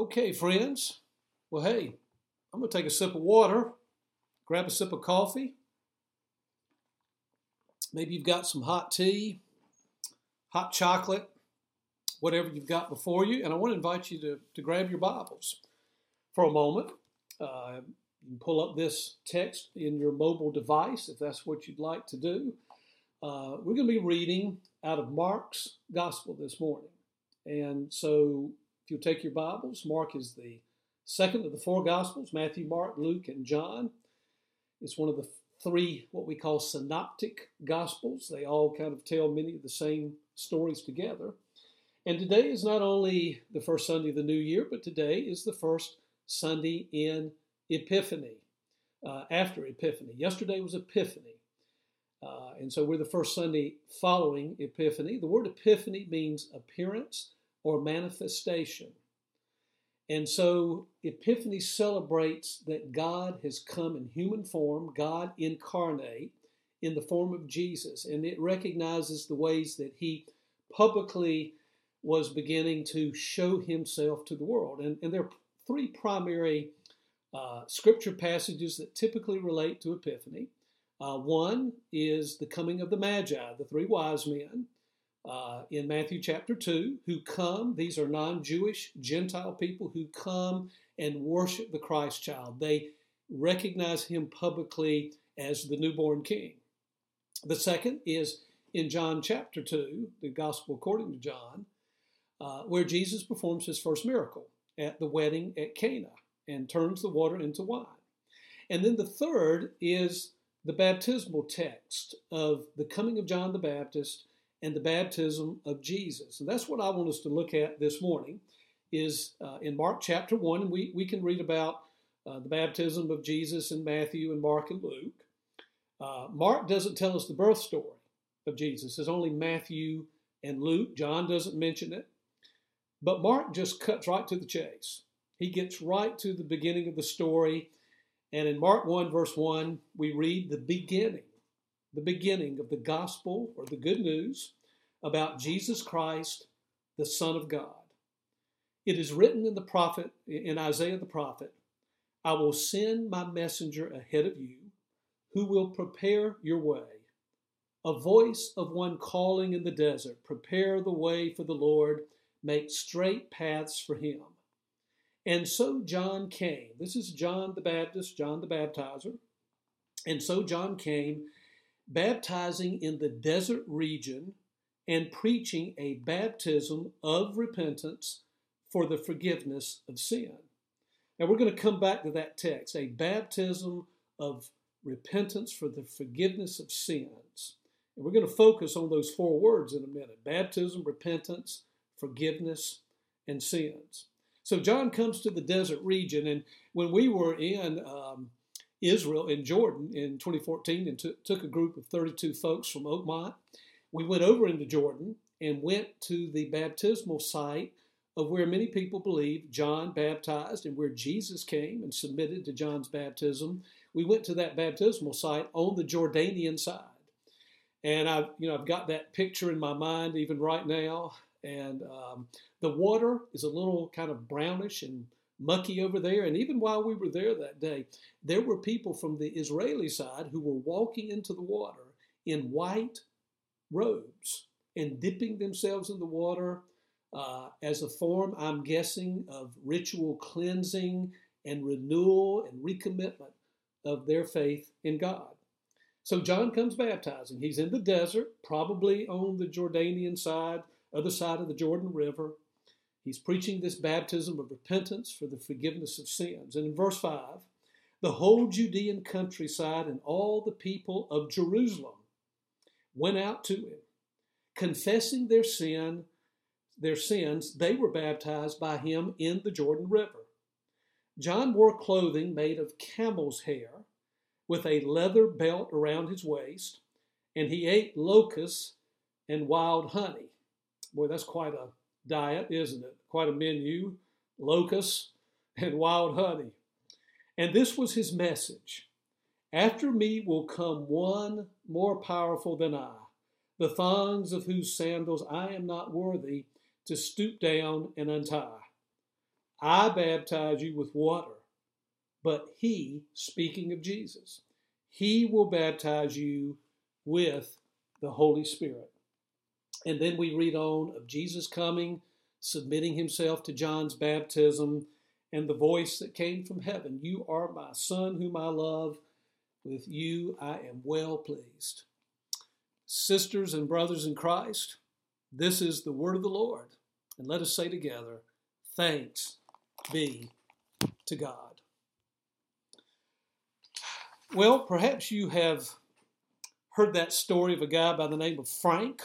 Okay, friends. Well, hey, I'm going to take a sip of water, grab a sip of coffee. Maybe you've got some hot tea, hot chocolate, whatever you've got before you. And I want to invite you to grab your Bibles for a moment. You can pull up this text in your mobile device if that's what you'd like to do. We're going to be reading out of Mark's Gospel this morning. And so if you'll take your Bibles, Mark is the second of the four Gospels: Matthew, Mark, Luke, and John. It's one of the three what we call synoptic Gospels. They all kind of tell many of the same stories together. And today is not only the first Sunday of the new year, but today is the first Sunday in Epiphany, after Epiphany. Yesterday was Epiphany. And so we're the first Sunday following Epiphany. The word Epiphany means appearance or manifestation. And so Epiphany celebrates that God has come in human form, God incarnate in the form of Jesus. And it recognizes the ways that he publicly was beginning to show himself to the world. And there are three primary scripture passages that typically relate to Epiphany. One is the coming of the Magi, the three wise men, in Matthew chapter 2, who come. These are non-Jewish Gentile people who come and worship the Christ child. They recognize him publicly as the newborn king. The second is in John chapter 2, the Gospel according to John, where Jesus performs his first miracle at the wedding at Cana and turns the water into wine. And then the third is the baptismal text of the coming of John the Baptist and the baptism of Jesus. And that's what I want us to look at this morning, is in Mark chapter 1. And we can read about the baptism of Jesus in Matthew and Mark and Luke. Mark doesn't tell us the birth story of Jesus. It's only Matthew and Luke. John doesn't mention it. But Mark just cuts right to the chase. He gets right to the beginning of the story. And in Mark 1, verse 1, we read the beginning of the gospel, or the good news, about Jesus Christ, the Son of God. It is written in Isaiah the prophet, "I will send my messenger ahead of you, who will prepare your way. A voice of one calling in the desert, prepare the way for the Lord, make straight paths for him." And so John came. This is John the Baptist, John the Baptizer. And so John came, baptizing in the desert region and preaching a baptism of repentance for the forgiveness of sin. Now we're going to come back to that text, a baptism of repentance for the forgiveness of sins. And we're going to focus on those four words in a minute: baptism, repentance, forgiveness, and sins. So John comes to the desert region, and when we were in Israel, in Jordan, in 2014, and took a group of 32 folks from Oakmont, we went over into Jordan and went to the baptismal site of where many people believe John baptized and where Jesus came and submitted to John's baptism. We went to that baptismal site on the Jordanian side. And I've got that picture in my mind even right now. And the water is a little kind of brownish and mucky over there. And even while we were there that day, there were people from the Israeli side who were walking into the water in white robes and dipping themselves in the water as a form, I'm guessing, of ritual cleansing and renewal and recommitment of their faith in God. So John comes baptizing. He's in the desert, probably on the Jordanian side, other side of the Jordan River. He's preaching this baptism of repentance for the forgiveness of sins. And in verse 5, the whole Judean countryside and all the people of Jerusalem went out to him. Confessing their sins, they were baptized by him in the Jordan River. John wore clothing made of camel's hair with a leather belt around his waist, and he ate locusts and wild honey. Boy, that's quite a diet, isn't it? Quite a menu, locusts and wild honey. And this was his message: "After me will come one more powerful than I, the thongs of whose sandals I am not worthy to stoop down and untie. I baptize you with water, but he," speaking of Jesus, "he will baptize you with the Holy Spirit." And then we read on of Jesus coming, submitting himself to John's baptism, and the voice that came from heaven, "You are my Son whom I love. With you I am well pleased." Sisters and brothers in Christ, this is the word of the Lord. And let us say together, thanks be to God. Well, perhaps you have heard that story of a guy by the name of Frank.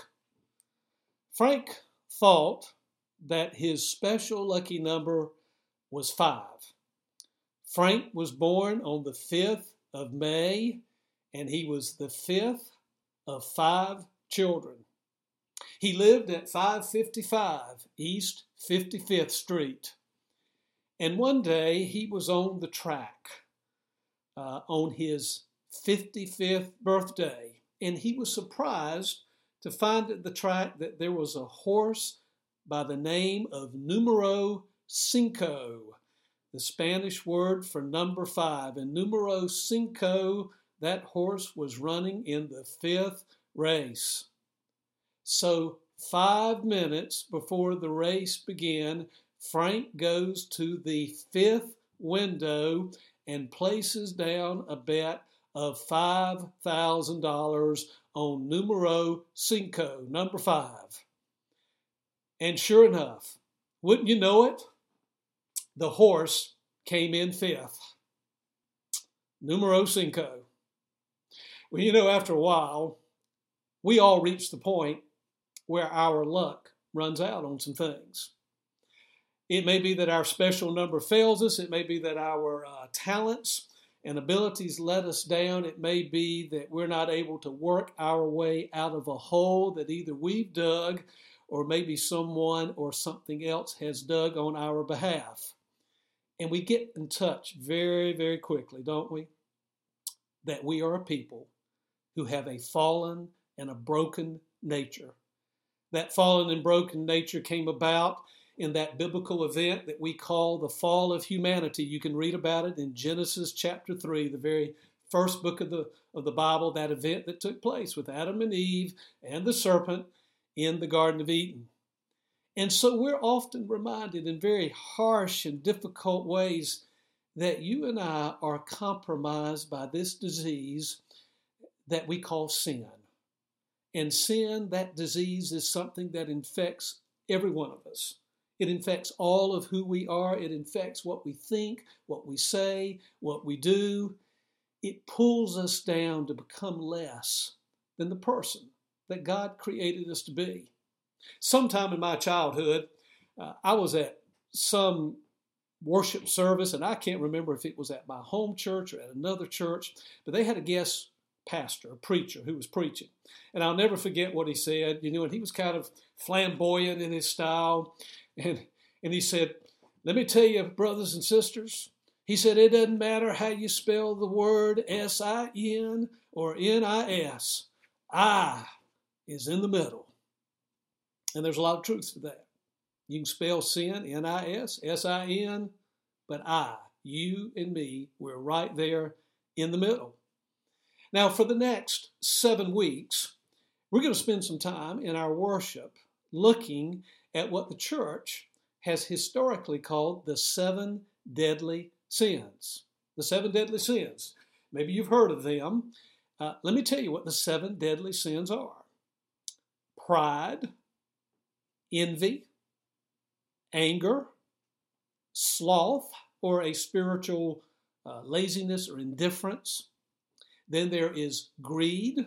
Frank thought that his special lucky number was 5. Frank was born on the 5th of May, and he was the 5th of 5 children. He lived at 555 East 55th Street. And one day he was on the track on his 55th birthday, and he was surprised to find at the track that there was a horse by the name of Numero Cinco, the Spanish word for number 5. And Numero Cinco, that horse was running in the 5th race. So 5 minutes before the race began, Frank goes to the 5th window and places down a bet of $5,000 on Numero Cinco, number 5. And sure enough, wouldn't you know it, the horse came in 5th. Numero Cinco. Well, you know, after a while, we all reach the point where our luck runs out on some things. It may be that our special number fails us. It may be that our talents and abilities let us down. It may be that we're not able to work our way out of a hole that either we've dug or maybe someone or something else has dug on our behalf. And we get in touch very, very quickly, don't we? That we are a people who have a fallen and a broken nature. That fallen and broken nature came about in that biblical event that we call the fall of humanity. You can read about it in Genesis chapter 3, the very first book of the Bible, that event that took place with Adam and Eve and the serpent in the Garden of Eden. And so we're often reminded in very harsh and difficult ways that you and I are compromised by this disease that we call sin. And sin, that disease, is something that infects every one of us. It infects all of who we are. It infects what we think, what we say, what we do. It pulls us down to become less than the person that God created us to be. Sometime in my childhood, I was at some worship service, and I can't remember if it was at my home church or at another church, but they had a guest pastor, a preacher, who was preaching. And I'll never forget what he said, and he was kind of flamboyant in his style. And he said, "Let me tell you, brothers and sisters," he said, "it doesn't matter how you spell the word S-I-N or N-I-S. I is in the middle." And there's a lot of truth to that. You can spell sin, N-I-S, S-I-N, but I, you and me, we're right there in the middle. Now, for the next 7 weeks, we're going to spend some time in our worship looking at what the church has historically called the 7 deadly sins. The 7 deadly sins. Maybe you've heard of them. Let me tell you what the 7 deadly sins are. Pride, envy, anger, sloth, or a spiritual laziness or indifference. Then there is greed,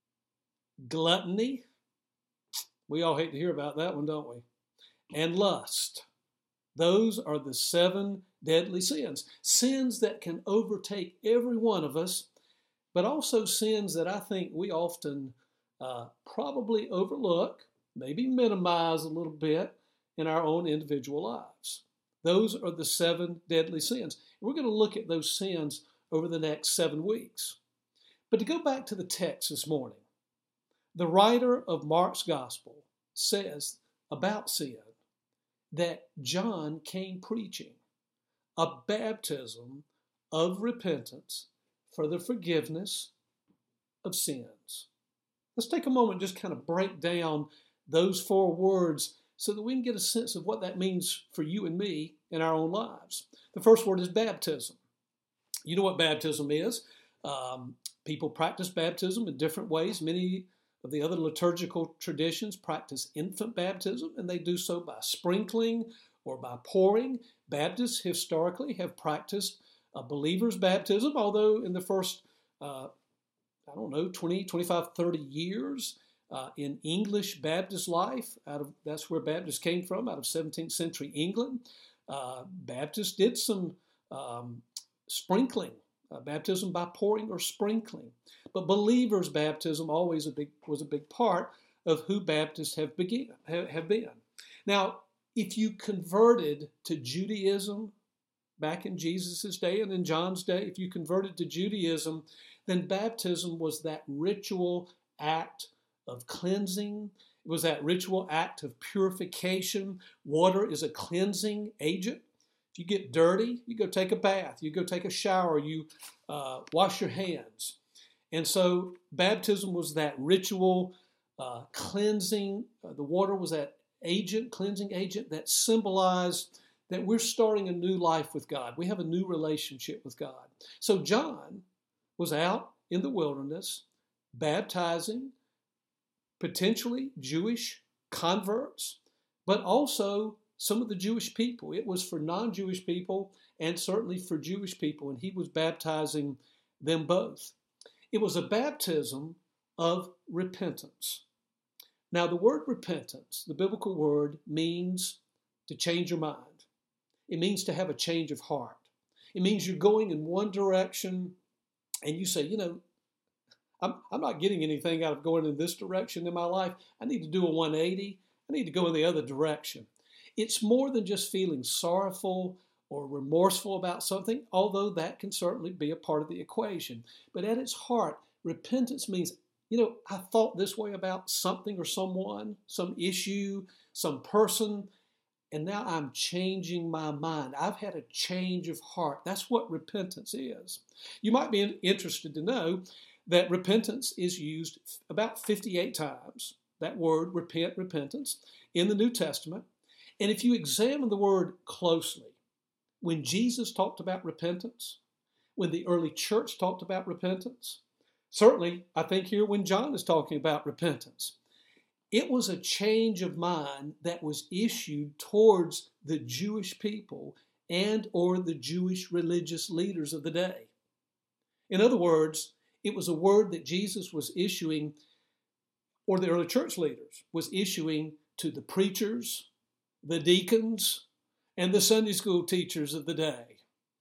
gluttony. We all hate to hear about that one, don't we? And lust. Those are the 7 deadly sins. Sins that can overtake every one of us, but also sins that I think we often probably overlook, maybe minimize a little bit in our own individual lives. Those are the 7 deadly sins. We're going to look at those sins over the next 7 weeks. But to go back to the text this morning, the writer of Mark's Gospel says about sin that John came preaching. a baptism of repentance for the forgiveness of sins. Let's take a moment and just kind of break down those four words so that we can get a sense of what that means for you and me in our own lives. The first word is baptism. You know what baptism is. People practice baptism in different ways. Many of the other liturgical traditions practice infant baptism, and they do so by sprinkling or by pouring. Baptists historically have practiced a believer's baptism, although in the first 20, 25, 30 years in English Baptist life, that's where Baptists came from, out of 17th century England. Baptists did some sprinkling, baptism by pouring or sprinkling. But believers' baptism always was a big part of who Baptists have been. Now, if you converted to Judaism back in Jesus' day and in John's day, if you converted to Judaism, then baptism was that ritual act of cleansing. It was that ritual act of purification. Water is a cleansing agent. If you get dirty, you go take a bath, you go take a shower, you wash your hands. And so baptism was that ritual cleansing. The water was that cleansing agent that symbolized that we're starting a new life with God. We have a new relationship with God. So John was out in the wilderness baptizing potentially Jewish converts, but also some of the Jewish people. It was for non-Jewish people and certainly for Jewish people, and he was baptizing them both. It was a baptism of repentance. Now, the word repentance, the biblical word, means to change your mind. It means to have a change of heart. It means you're going in one direction and you say, I'm not getting anything out of going in this direction in my life. I need to do a 180. I need to go in the other direction. It's more than just feeling sorrowful or remorseful about something, although that can certainly be a part of the equation. But at its heart, repentance means, I thought this way about something or someone, some issue, some person, and now I'm changing my mind. I've had a change of heart. That's what repentance is. You might be interested to know that repentance is used about 58 times, that word, repentance, in the New Testament. And if you examine the word closely, when Jesus talked about repentance, when the early church talked about repentance, certainly I think here when John is talking about repentance, it was a change of mind that was issued towards the Jewish people and or the Jewish religious leaders of the day. In other words, it was a word that Jesus was issuing, or the early church leaders was issuing to the preachers, the deacons, and the Sunday school teachers of the day.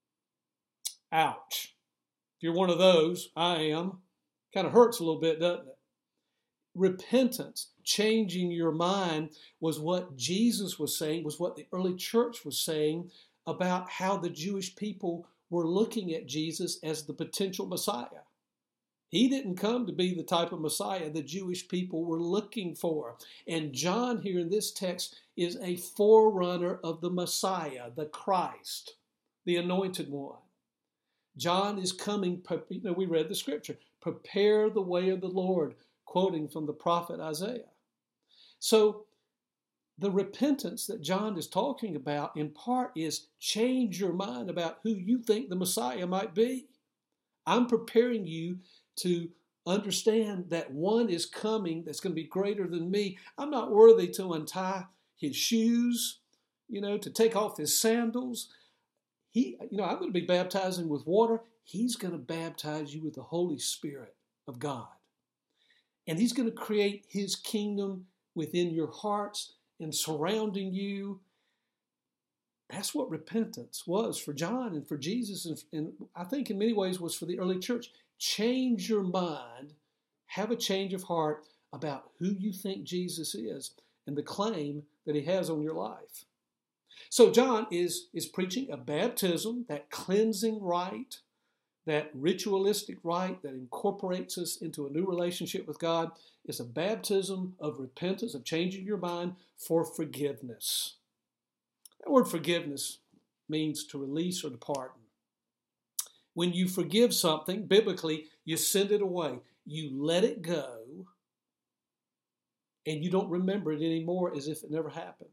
Ouch. If you're one of those, I am. Kind of hurts a little bit, doesn't it? Repentance, changing your mind, was what Jesus was saying, was what the early church was saying about how the Jewish people were looking at Jesus as the potential Messiah. He didn't come to be the type of Messiah the Jewish people were looking for. And John here in this text is a forerunner of the Messiah, the Christ, the Anointed One. John is coming, we read the scripture, prepare the way of the Lord, quoting from the prophet Isaiah. So the repentance that John is talking about in part is change your mind about who you think the Messiah might be. I'm preparing you to understand that one is coming that's going to be greater than me. I'm not worthy to untie his shoes, to take off his sandals. I'm going to be baptizing with water. He's going to baptize you with the Holy Spirit of God. And he's going to create his kingdom within your hearts and surrounding you. That's what repentance was for John and for Jesus, and I think in many ways was for the early church. Change your mind, have a change of heart about who you think Jesus is and the claim that he has on your life. So John is preaching a baptism, that cleansing rite, that ritualistic rite that incorporates us into a new relationship with God, is a baptism of repentance, of changing your mind for forgiveness. That word forgiveness means to release or to pardon. When you forgive something, biblically, you send it away. You let it go, and you don't remember it anymore as if it never happened.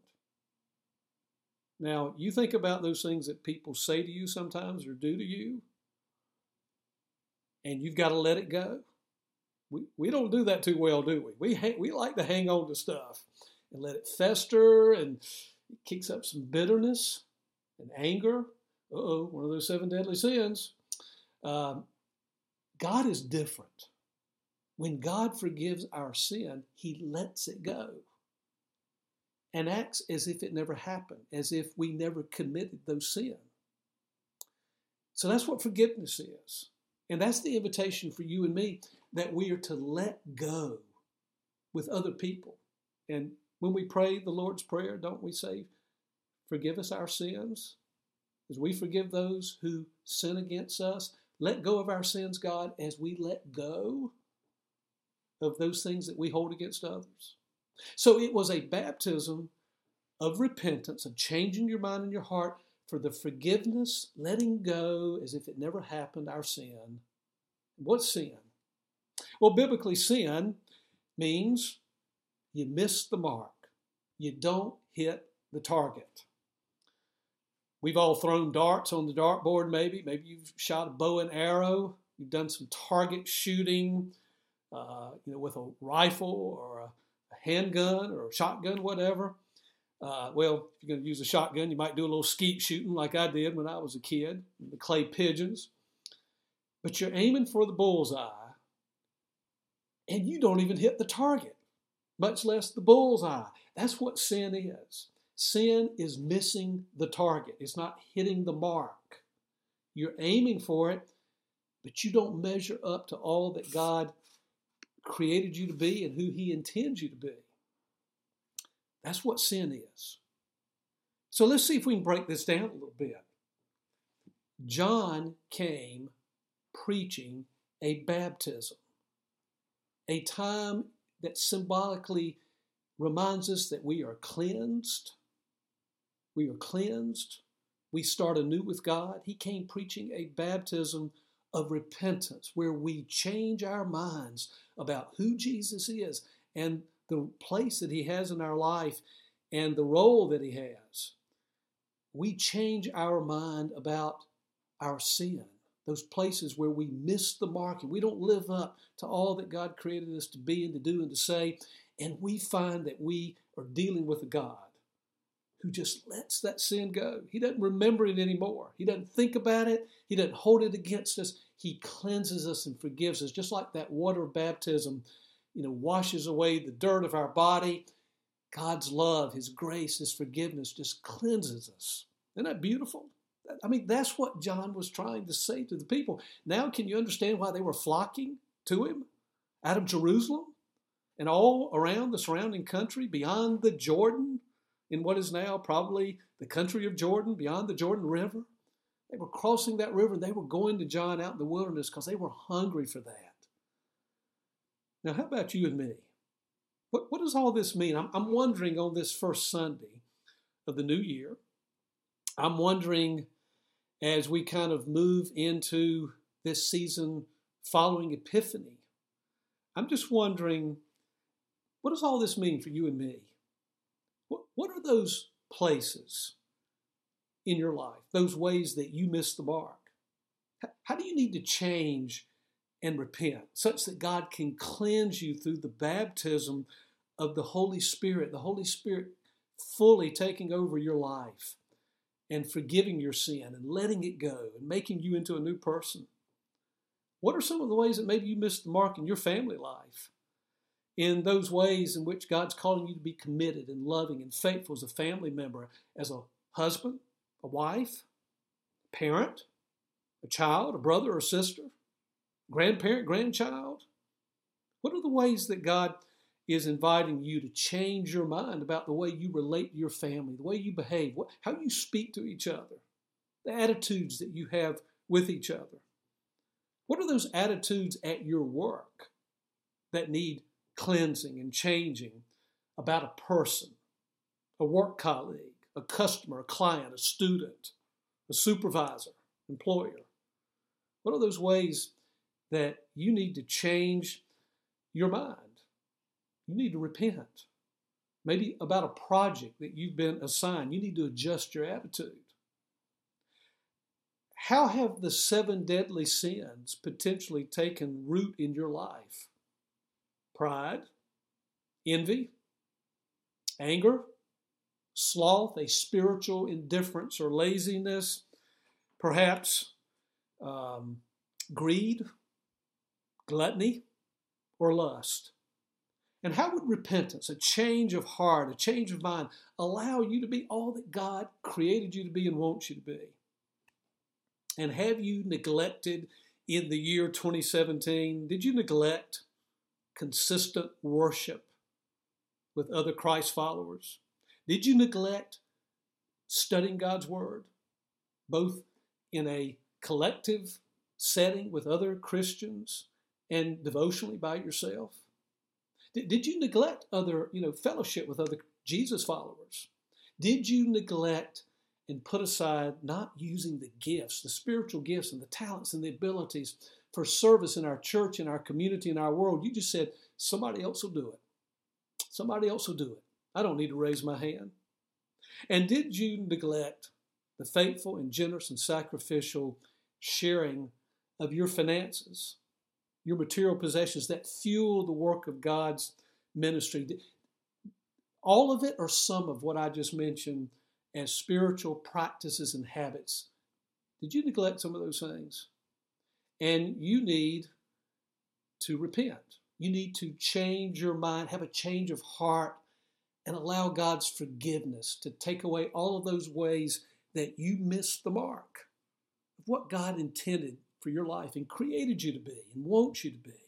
Now, you think about those things that people say to you sometimes or do to you, and you've got to let it go. We don't do that too well, do we? We like to hang on to stuff and let it fester, and it kicks up some bitterness and anger. One of those 7 deadly sins. God is different. When God forgives our sin, He lets it go and acts as if it never happened, as if we never committed those sins. So that's what forgiveness is. And that's the invitation for you and me, that we are to let go with other people. And when we pray the Lord's Prayer, don't we say, forgive us our sins as we forgive those who sin against us? Let go of our sins, God, as we let go of those things that we hold against others. So it was a baptism of repentance, of changing your mind and your heart for the forgiveness, letting go as if it never happened, our sin. What's sin? Well, biblically, sin means you miss the mark. You don't hit the target. We've all thrown darts on the dartboard, maybe. Maybe you've shot a bow and arrow. You've done some target shooting, with a rifle or a handgun or a shotgun, whatever. Well, if you're going to use a shotgun, you might do a little skeet shooting like I did when I was a kid, the clay pigeons. But you're aiming for the bullseye, and you don't even hit the target, much less the bullseye. That's what sin is. Sin is missing the target. It's not hitting the mark. You're aiming for it, but you don't measure up to all that God created you to be and who He intends you to be. That's what sin is. So let's see if we can break this down a little bit. John came preaching a baptism, a time that symbolically reminds us that we are cleansed. We are cleansed. We start anew with God. He came preaching a baptism of repentance where we change our minds about who Jesus is and the place that He has in our life and the role that He has. We change our mind about our sin, those places where we miss the mark and we don't live up to all that God created us to be and to do and to say, and we find that we are dealing with a God who just lets that sin go. He doesn't remember it anymore. He doesn't think about it. He doesn't hold it against us. He cleanses us and forgives us, just like that water of baptism, washes away the dirt of our body. God's love, His grace, His forgiveness just cleanses us. Isn't that beautiful? I mean, that's what John was trying to say to the people. Now, can you understand why they were flocking to Him out of Jerusalem and all around the surrounding country, beyond the Jordan, in what is now probably the country of Jordan, beyond the Jordan River? They were crossing that river and they were going to John out in the wilderness because they were hungry for that. Now, how about you and me? What does all this mean? I'm wondering on this first Sunday of the new year, I'm wondering as we kind of move into this season following Epiphany, I'm just wondering, what does all this mean for you and me? What are those places in your life, those ways that you miss the mark? How do you need to change and repent such that God can cleanse you through the baptism of the Holy Spirit fully taking over your life and forgiving your sin and letting it go and making you into a new person? What are some of the ways that maybe you missed the mark in your family life? In those ways in which God's calling you to be committed and loving and faithful as a family member, as a husband, a wife, a parent, a child, a brother or sister, grandparent, grandchild? What are the ways that God is inviting you to change your mind about the way you relate to your family, the way you behave, how you speak to each other, the attitudes that you have with each other? What are those attitudes at your work that need cleansing and changing about a person, a work colleague, a customer, a client, a student? a supervisor, employer? What are those ways that you need to change your mind? You need to repent. Maybe about a project that you've been assigned. You need to adjust your attitude. How have the 7 deadly sins potentially taken root in your life? Pride, envy, anger, sloth, a spiritual indifference or laziness, perhaps greed, gluttony, or lust. And how would repentance, a change of heart, a change of mind, allow you to be all that God created you to be and wants you to be? And have you neglected in the year 2017, did you neglect consistent worship with other Christ followers? Did you neglect studying God's Word, both in a collective setting with other Christians and devotionally by yourself? Did you neglect other, fellowship with other Jesus followers? Did you neglect and put aside not using the gifts, the spiritual gifts and the talents and the abilities for service in our church, in our community, in our world? You just said, somebody else will do it. Somebody else will do it. I don't need to raise my hand. And did you neglect the faithful and generous and sacrificial sharing of your finances, your material possessions that fuel the work of God's ministry? All of it or some of what I just mentioned as spiritual practices and habits, did you neglect some of those things? And you need to repent. You need to change your mind, have a change of heart, and allow God's forgiveness to take away all of those ways that you missed the mark of what God intended for your life and created you to be and wants you to be.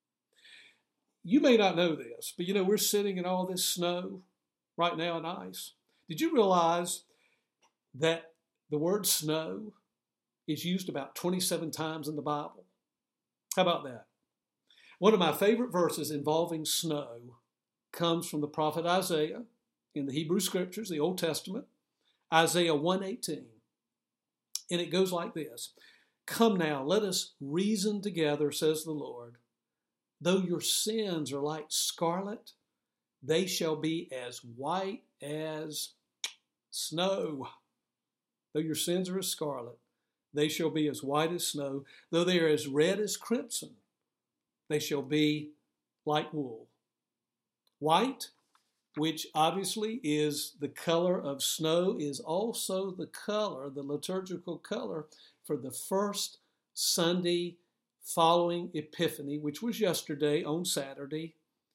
You may not know this, but we're sitting in all this snow right now and ice. Did you realize that the word snow is used about 27 times in the Bible? How about that? One of my favorite verses involving snow comes from the prophet Isaiah in the Hebrew Scriptures, the Old Testament, Isaiah 1:18. And it goes like this: "Come now, let us reason together, says the Lord. Though your sins are like scarlet, they shall be as white as snow." Though your sins are as scarlet, they shall be as white as snow. Though they are as red as crimson, they shall be like wool. White, which obviously is the color of snow, is also the color, the liturgical color, for the first Sunday following Epiphany, which was yesterday on Saturday.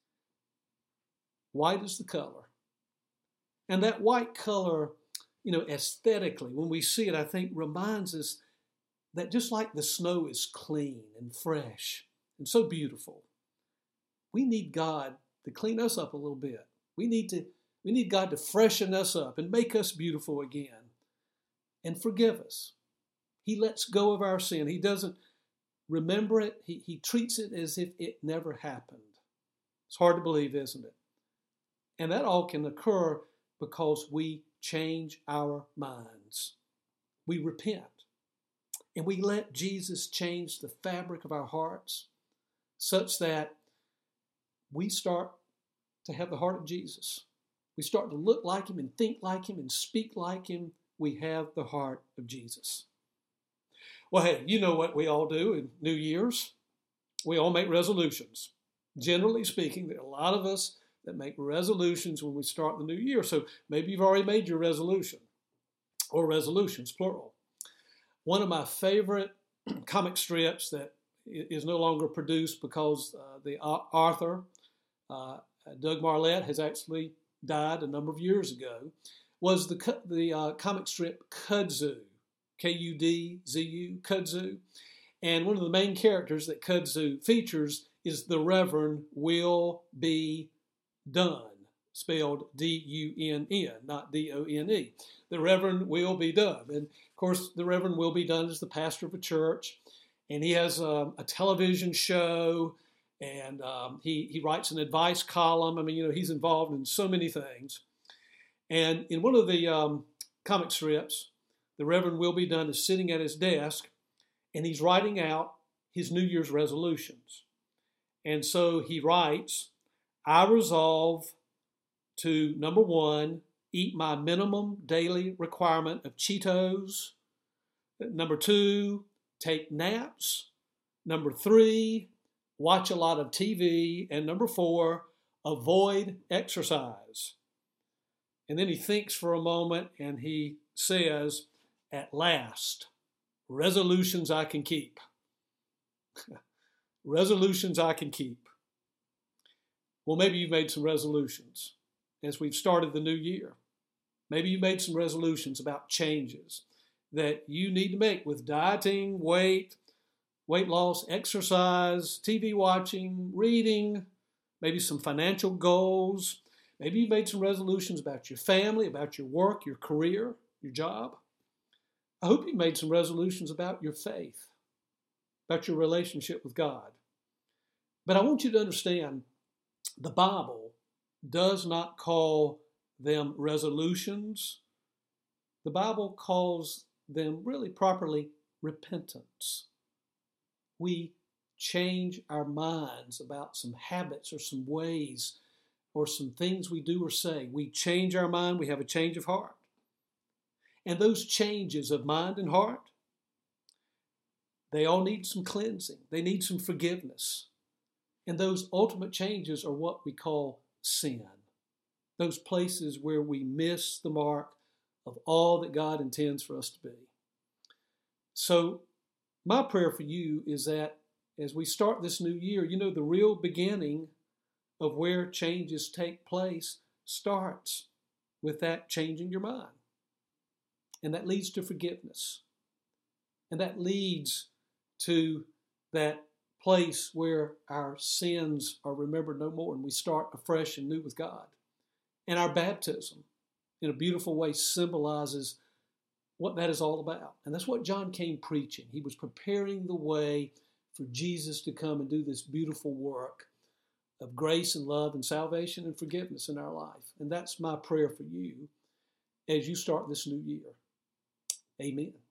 White is the color. And that white color, aesthetically, when we see it, I think reminds us that just like the snow is clean and fresh and so beautiful, we need God to clean us up a little bit. We need God to freshen us up and make us beautiful again and forgive us. He lets go of our sin. He doesn't remember it. He treats it as if it never happened. It's hard to believe, isn't it? And that all can occur because we change our minds. We repent. And we let Jesus change the fabric of our hearts such that we start to have the heart of Jesus. We start to look like Him and think like Him and speak like Him. We have the heart of Jesus. Well, hey, you know what we all do in New Year's. We all make resolutions. Generally speaking, there are a lot of us that make resolutions when we start the new year. So maybe you've already made your resolution, or resolutions, plural. One of my favorite comic strips that is no longer produced because the author, Doug Marlette, has actually died a number of years ago, was the comic strip Kudzu, Kudzu, Kudzu. And one of the main characters that Kudzu features is the Reverend Will B. Dunn, spelled D-U-N-N, not D-O-N-E. The Reverend Will B. Dunn. And of course, the Reverend Will B. Dunn is the pastor of a church, and he has a television show, and he writes an advice column. I mean, he's involved in so many things. And in one of the comic strips, the Reverend Wilby Dunn is sitting at his desk and he's writing out his New Year's resolutions. And so he writes, I resolve to, number one, eat my minimum daily requirement of Cheetos. Number two, take naps. Number three, watch a lot of TV. And number four, avoid exercise. And then he thinks for a moment and he says, at last, resolutions I can keep. Resolutions I can keep. Well, maybe you've made some resolutions as we've started the new year. Maybe you made some resolutions about changes that you need to make with dieting, weight loss, exercise, TV watching, reading, maybe some financial goals. Maybe you made some resolutions about your family, about your work, your career, your job. I hope you made some resolutions about your faith, about your relationship with God. But I want you to understand, the Bible does not call them resolutions. The Bible calls them really properly repentance. We change our minds about some habits or some ways or some things we do or say. We change our mind, we have a change of heart. And those changes of mind and heart, they all need some cleansing. They need some forgiveness. And those ultimate changes are what we call sin. Those places where we miss the mark of all that God intends for us to be. So my prayer for you is that as we start this new year, the real beginning of where changes take place starts with that changing your mind. And that leads to forgiveness. And that leads to that place where our sins are remembered no more and we start afresh and new with God. And our baptism, in a beautiful way, symbolizes what that is all about. And that's what John came preaching. He was preparing the way for Jesus to come and do this beautiful work of grace and love and salvation and forgiveness in our life. And that's my prayer for you as you start this new year. Amen.